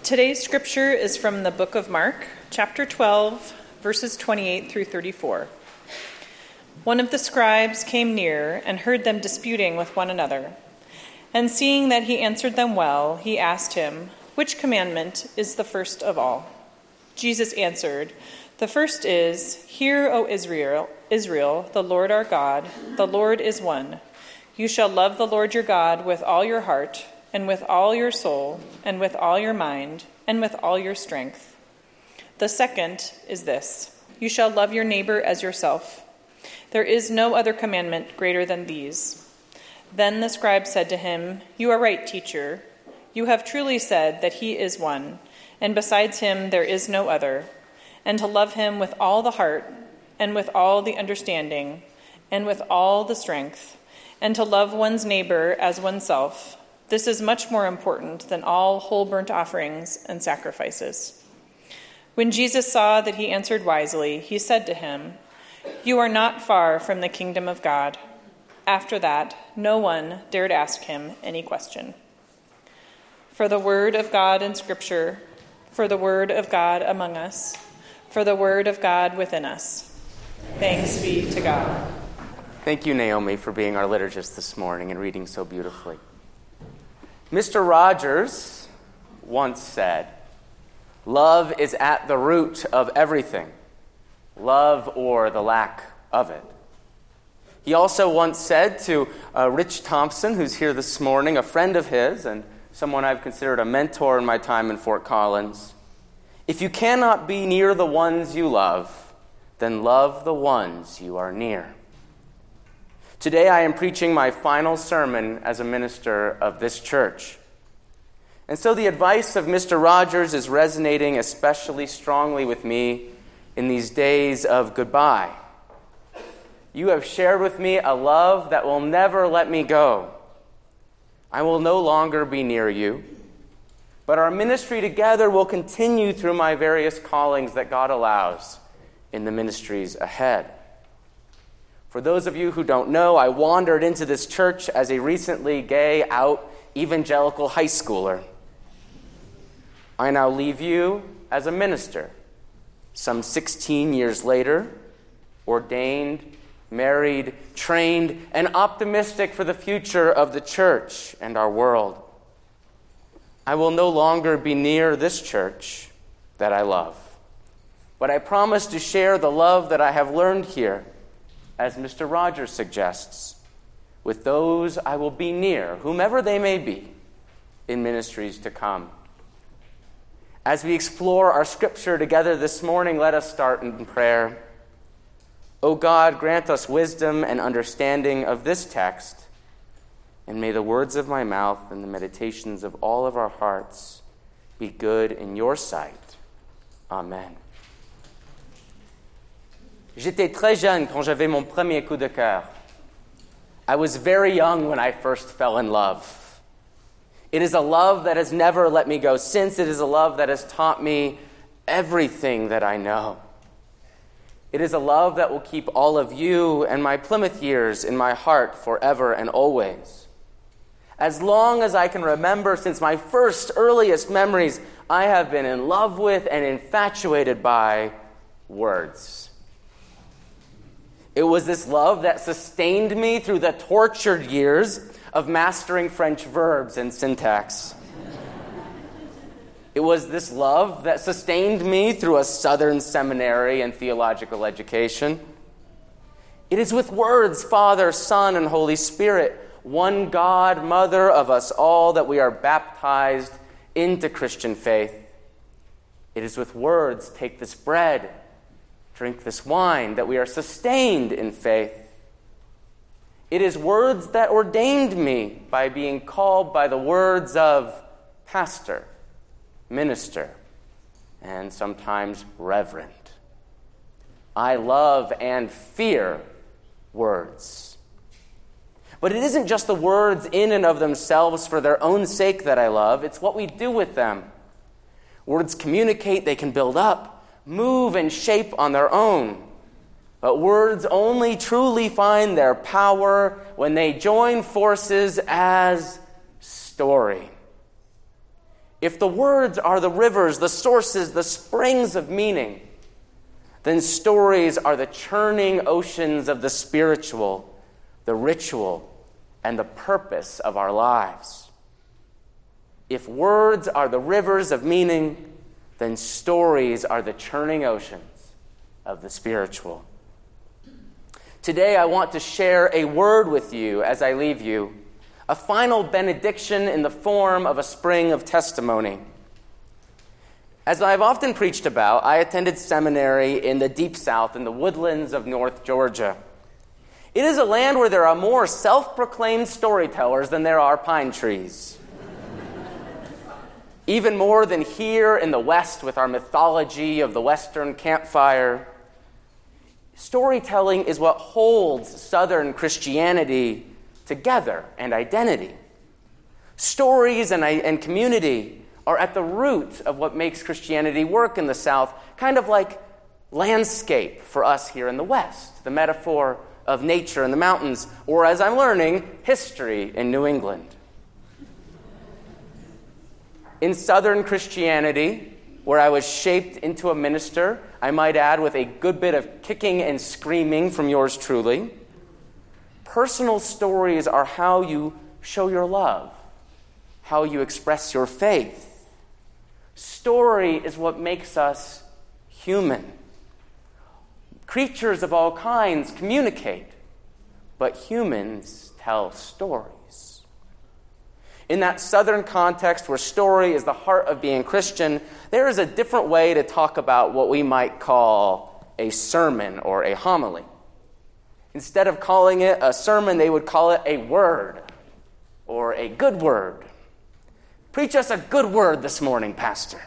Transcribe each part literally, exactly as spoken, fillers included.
Today's scripture is from the book of Mark, chapter twelve, verses twenty-eight through thirty-four. One of the scribes came near and heard them disputing with one another. And seeing that he answered them well, he asked him, "Which commandment is the first of all?" Jesus answered, "The first is, Hear, O Israel, Israel, the Lord our God, the Lord is one. You shall love the Lord your God with all your heart, and with all your soul, and with all your mind, and with all your strength. The second is this, you shall love your neighbor as yourself. There is no other commandment greater than these." Then the scribe said to him, "You are right, teacher. You have truly said that he is one, and besides him there is no other, and to love him with all the heart, and with all the understanding, and with all the strength, and to love one's neighbor as oneself. This is much more important than all whole burnt offerings and sacrifices." When Jesus saw that he answered wisely, he said to him, "You are not far from the kingdom of God." After that, no one dared ask him any question. For the word of God in Scripture, for the word of God among us, for the word of God within us. Thanks be to God. Thank you, Naomi, for being our liturgist this morning and reading so beautifully. Mister Rogers once said, "Love is at the root of everything, love or the lack of it." He also once said to uh, Rich Thompson, who's here this morning, a friend of his and someone I've considered a mentor in my time in Fort Collins, "If you cannot be near the ones you love, then love the ones you are near." Today I am preaching my final sermon as a minister of this church. And so the advice of Mister Rogers is resonating especially strongly with me in these days of goodbye. You have shared with me a love that will never let me go. I will no longer be near you, but our ministry together will continue through my various callings that God allows in the ministries ahead. For those of you who don't know, I wandered into this church as a recently gay out evangelical high schooler. I now leave you as a minister, some sixteen years later, ordained, married, trained, and optimistic for the future of the church and our world. I will no longer be near this church that I love, but I promise to share the love that I have learned here, as Mister Rogers suggests, with those I will be near, whomever they may be, in ministries to come. As we explore our scripture together this morning, let us start in prayer. O God, grant us wisdom and understanding of this text, and may the words of my mouth and the meditations of all of our hearts be good in your sight. Amen. J'étais très jeune quand j'avais mon premier coup de cœur. I was very young when I first fell in love. It is a love that has never let me go since. It is a love that has taught me everything that I know. It is a love that will keep all of you and my Plymouth years in my heart forever and always. As long as I can remember, since my first earliest memories, I have been in love with and infatuated by words. It was this love that sustained me through the tortured years of mastering French verbs and syntax. It was this love that sustained me through a Southern seminary and theological education. It is with words, Father, Son, and Holy Spirit, one God, Mother of us all, that we are baptized into Christian faith. It is with words, take this bread, drink this wine, that we are sustained in faith. It is words that ordained me by being called by the words of pastor, minister, and sometimes reverend. I love and fear words. But it isn't just the words in and of themselves for their own sake that I love. It's what we do with them. Words communicate, they can build up, move and shape on their own. But words only truly find their power when they join forces as story. If the words are the rivers, the sources, the springs of meaning, then stories are the churning oceans of the spiritual, the ritual, and the purpose of our lives. If words are the rivers of meaning, then stories are the churning oceans of the spiritual. Today I want to share a word with you as I leave you, a final benediction in the form of a spring of testimony. As I've often preached about, I attended seminary in the Deep South, in the woodlands of North Georgia. It is a land where there are more self-proclaimed storytellers than there are pine trees. Even more than here in the West with our mythology of the Western campfire. Storytelling is what holds Southern Christianity together and identity. Stories and, and community are at the root of what makes Christianity work in the South, kind of like landscape for us here in the West, the metaphor of nature in the mountains, or as I'm learning, history in New England. In Southern Christianity, where I was shaped into a minister, I might add with a good bit of kicking and screaming from yours truly, personal stories are how you show your love, how you express your faith. Story is what makes us human. Creatures of all kinds communicate, but humans tell stories. In that Southern context where story is the heart of being Christian, there is a different way to talk about what we might call a sermon or a homily. Instead of calling it a sermon, they would call it a word or a good word. Preach us a good word this morning, Pastor.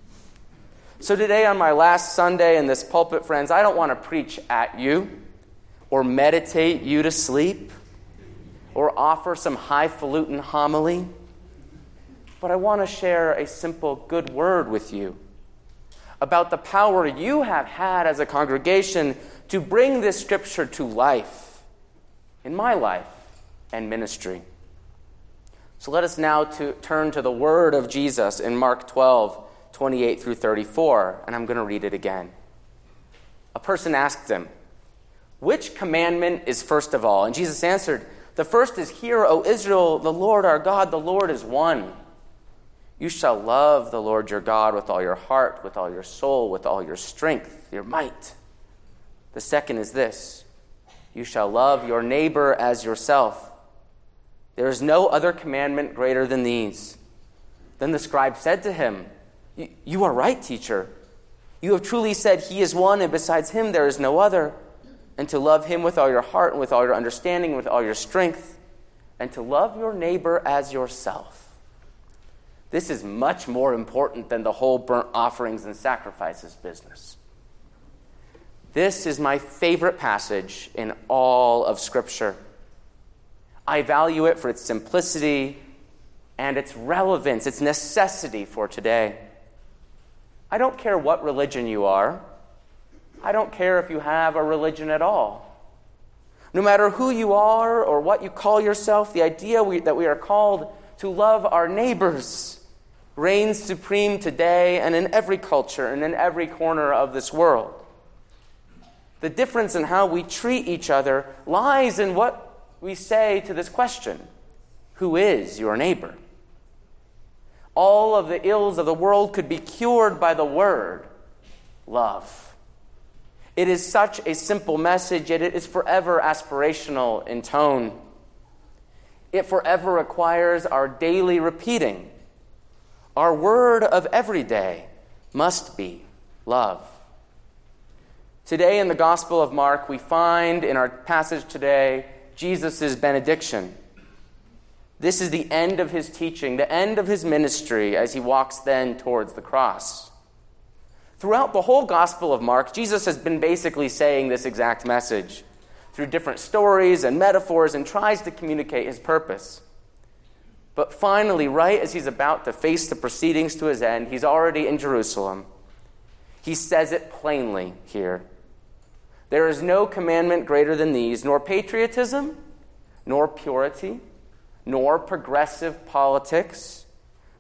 So today on my last Sunday in this pulpit, friends, I don't want to preach at you or meditate you to sleep or offer some highfalutin homily, but I want to share a simple good word with you about the power you have had as a congregation to bring this scripture to life in my life and ministry. So let us now to turn to the word of Jesus in Mark twelve, twenty-eight through thirty-four, and I'm going to read it again. A person asked him, "Which commandment is first of all?" And Jesus answered, "The first is, Hear, O Israel, the Lord our God, the Lord is one. You shall love the Lord your God with all your heart, with all your soul, with all your strength, your might. The second is this, you shall love your neighbor as yourself. There is no other commandment greater than these." Then the scribe said to him, "You are right, teacher. You have truly said he is one, and besides him there is no other. And to love him with all your heart and with all your understanding, with all your strength, and to love your neighbor as yourself. This is much more important than the whole burnt offerings and sacrifices business." This is my favorite passage in all of Scripture. I value it for its simplicity and its relevance, its necessity for today. I don't care what religion you are. I don't care if you have a religion at all. No matter who you are or what you call yourself, the idea we, that we are called to love our neighbors reigns supreme today and in every culture and in every corner of this world. The difference in how we treat each other lies in what we say to this question: who is your neighbor? All of the ills of the world could be cured by the word, love. It is such a simple message, yet it is forever aspirational in tone. It forever requires our daily repeating. Our word of every day must be love. Today in the Gospel of Mark, we find in our passage today Jesus' benediction. This is the end of his teaching, the end of his ministry as he walks then towards the cross. Throughout the whole Gospel of Mark, Jesus has been basically saying this exact message through different stories and metaphors and tries to communicate his purpose. But finally, right as he's about to face the proceedings to his end, he's already in Jerusalem. He says it plainly here. There is no commandment greater than these, nor patriotism, nor purity, nor progressive politics,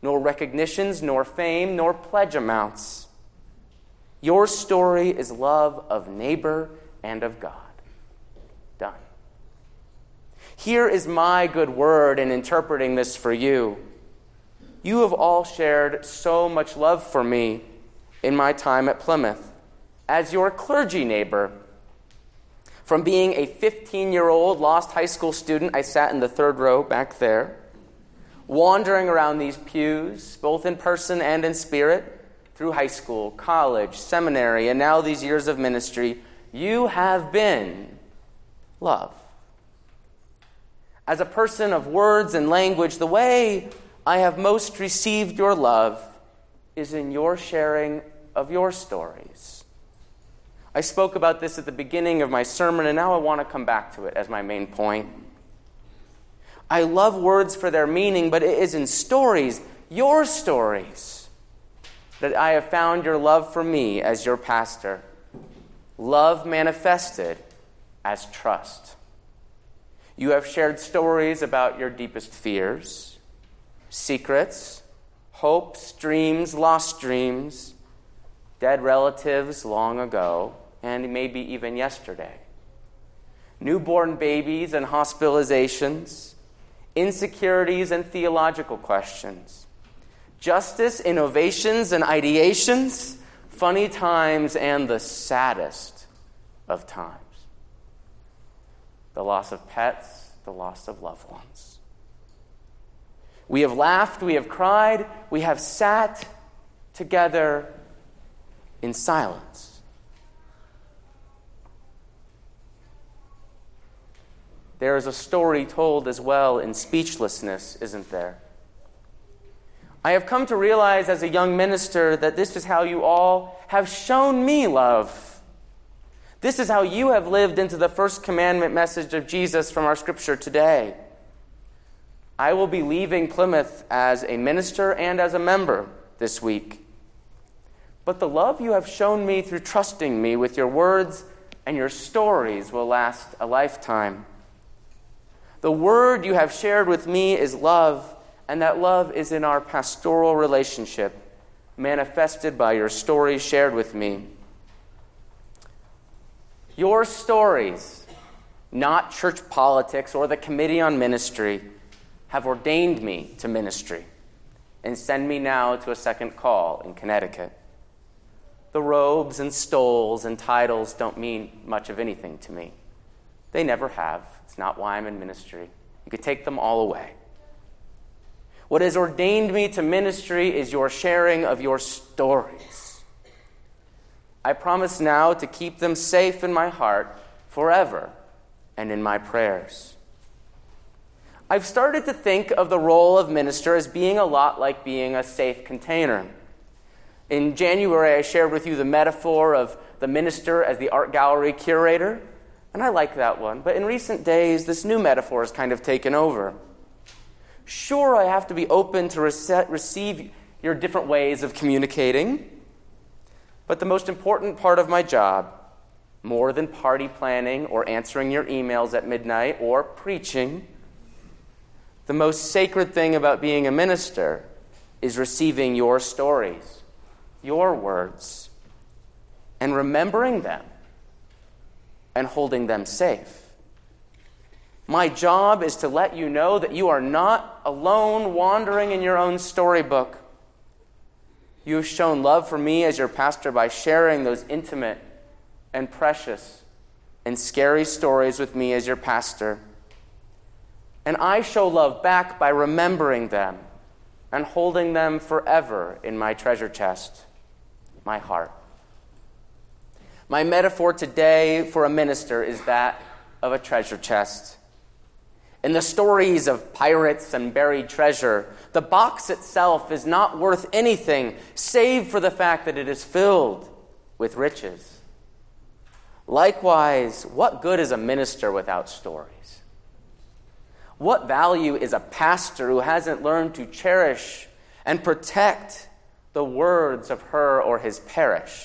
nor recognitions, nor fame, nor pledge amounts. Your story is love of neighbor and of God. Done. Here is my good word in interpreting this for you. You have all shared so much love for me in my time at Plymouth as your clergy neighbor. From being a fifteen-year-old lost high school student, I sat in the third row back there, wandering around these pews, both in person and in spirit, through high school, college, seminary, and now these years of ministry, you have been love. As a person of words and language, the way I have most received your love is in your sharing of your stories. I spoke about this at the beginning of my sermon, and now I want to come back to it as my main point. I love words for their meaning, but it is in stories, your stories, that I have found your love for me as your pastor. Love manifested as trust. You have shared stories about your deepest fears, secrets, hopes, dreams, lost dreams, dead relatives long ago, and maybe even yesterday. Newborn babies and hospitalizations, insecurities and theological questions, justice, innovations and ideations, funny times, and the saddest of times. The loss of pets, the loss of loved ones. We have laughed, we have cried, we have sat together in silence. There is a story told as well in speechlessness, isn't there? I have come to realize as a young minister that this is how you all have shown me love. This is how you have lived into the first commandment message of Jesus from our scripture today. I will be leaving Plymouth as a minister and as a member this week. But the love you have shown me through trusting me with your words and your stories will last a lifetime. The word you have shared with me is love, and that love is in our pastoral relationship, manifested by your stories shared with me. Your stories, not church politics or the Committee on Ministry, have ordained me to ministry and send me now to a second call in Connecticut. The robes and stoles and titles don't mean much of anything to me. They never have. It's not why I'm in ministry. You could take them all away. What has ordained me to ministry is your sharing of your stories. I promise now to keep them safe in my heart forever and in my prayers. I've started to think of the role of minister as being a lot like being a safe container. In January, I shared with you the metaphor of the minister as the art gallery curator, and I like that one. But in recent days, this new metaphor has kind of taken over. Sure, I have to be open to rece- receive your different ways of communicating, but the most important part of my job, more than party planning or answering your emails at midnight or preaching, the most sacred thing about being a minister is receiving your stories, your words, and remembering them and holding them safe. My job is to let you know that you are not alone wandering in your own storybook. You have shown love for me as your pastor by sharing those intimate and precious and scary stories with me as your pastor. And I show love back by remembering them and holding them forever in my treasure chest, my heart. My metaphor today for a minister is that of a treasure chest. In the stories of pirates and buried treasure, the box itself is not worth anything save for the fact that it is filled with riches. Likewise, what good is a minister without stories? What value is a pastor who hasn't learned to cherish and protect the words of her or his parish?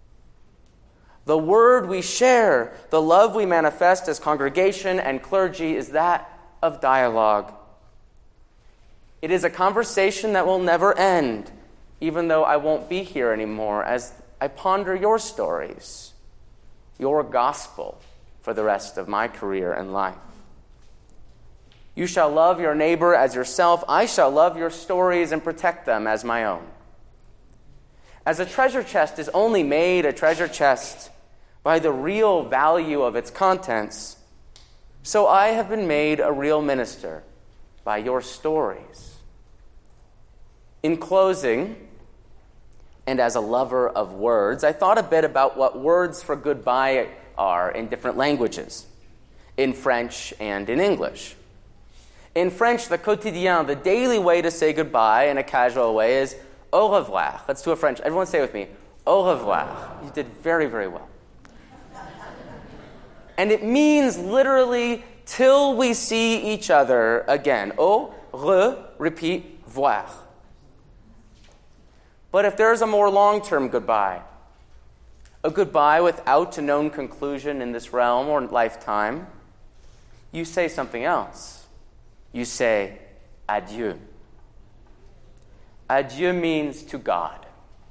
The word we share, the love we manifest as congregation and clergy is that of dialogue. It is a conversation that will never end, even though I won't be here anymore, as I ponder your stories, your gospel for the rest of my career and life. You shall love your neighbor as yourself. I shall love your stories and protect them as my own. As a treasure chest is only made a treasure chest by the real value of its contents, so I have been made a real minister by your stories. In closing, and as a lover of words, I thought a bit about what words for goodbye are in different languages, in French and in English. In French, the quotidien, the daily way to say goodbye in a casual way is au revoir. Let's do a French. Everyone say it with me. Au revoir. You did very, very well. And it means literally till we see each other again. Au, re, repeat, voir. But if there's a more long-term goodbye, a goodbye without a known conclusion in this realm or lifetime, you say something else. You say adieu. Adieu means to God.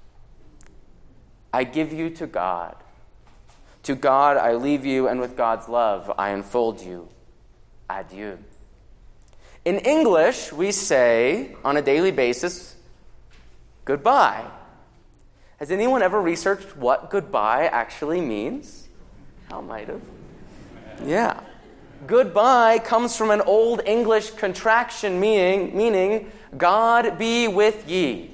I give you to God. To God I leave you, and with God's love I enfold you. Adieu. In English, we say on a daily basis, goodbye. Has anyone ever researched what goodbye actually means? Hal might have. Yeah. Goodbye comes from an Old English contraction meaning, meaning God be with ye.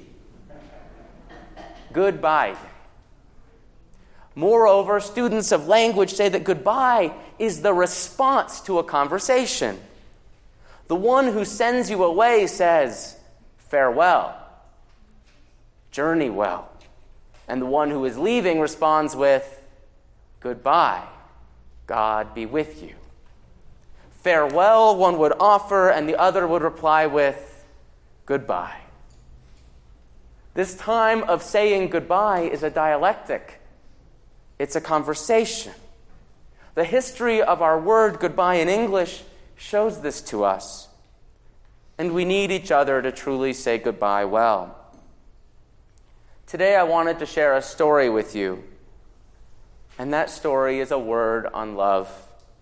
Goodbye. Moreover, students of language say that goodbye is the response to a conversation. The one who sends you away says, farewell, journey well. And the one who is leaving responds with, goodbye, God be with you. Farewell, one would offer, and the other would reply with, goodbye. This time of saying goodbye is a dialectic. It's a conversation. The history of our word goodbye in English shows this to us. And we need each other to truly say goodbye well. Today I wanted to share a story with you. And that story is a word on love.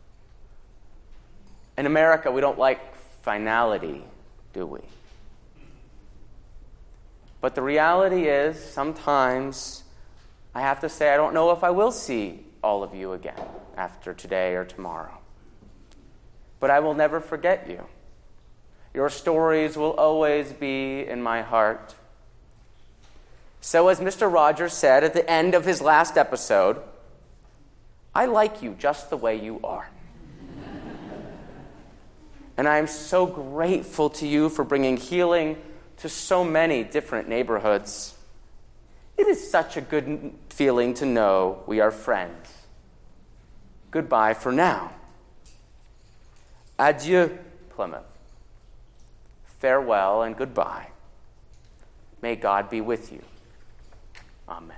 In America, we don't like finality, do we? But the reality is, sometimes I have to say I don't know if I will see all of you again after today or tomorrow. But I will never forget you. Your stories will always be in my heart. So as Mister Rogers said at the end of his last episode, I like you just the way you are. And I am so grateful to you for bringing healing to so many different neighborhoods. It is such a good feeling to know we are friends. Goodbye for now. Adieu, Plymouth. Farewell and goodbye. May God be with you. Amen.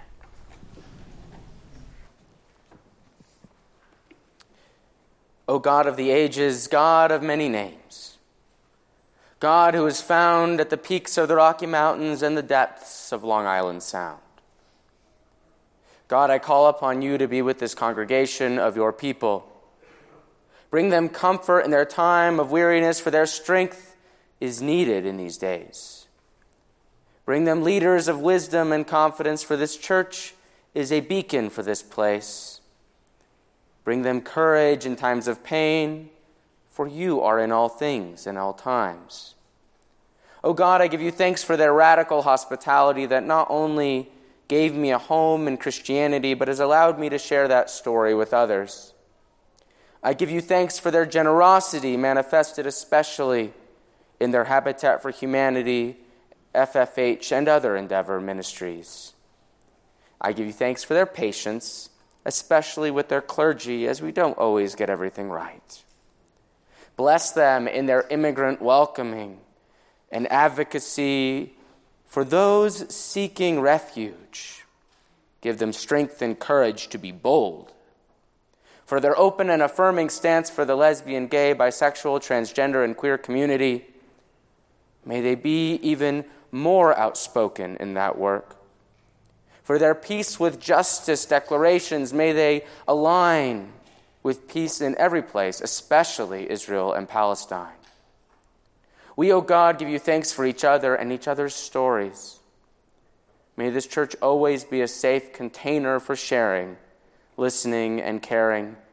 O God of the ages, God of many names, God who is found at the peaks of the Rocky Mountains and the depths of Long Island Sound. God, I call upon you to be with this congregation of your people. Bring them comfort in their time of weariness, for their strength is needed in these days. Bring them leaders of wisdom and confidence, for this church is a beacon for this place. Bring them courage in times of pain, for you are in all things and all times. O God, I give you thanks for their radical hospitality that not only gave me a home in Christianity, but has allowed me to share that story with others. I give you thanks for their generosity, manifested especially in their Habitat for Humanity, F F H, and other Endeavor ministries. I give you thanks for their patience, especially with their clergy, as we don't always get everything right. Bless them in their immigrant welcoming and advocacy for those seeking refuge. Give them strength and courage to be bold. For their open and affirming stance for the lesbian, gay, bisexual, transgender, and queer community. May they be even more outspoken in that work. For their peace with justice declarations, may they align with peace in every place, especially Israel and Palestine. We, O God, give you thanks for each other and each other's stories. May this church always be a safe container for sharing, listening, and caring,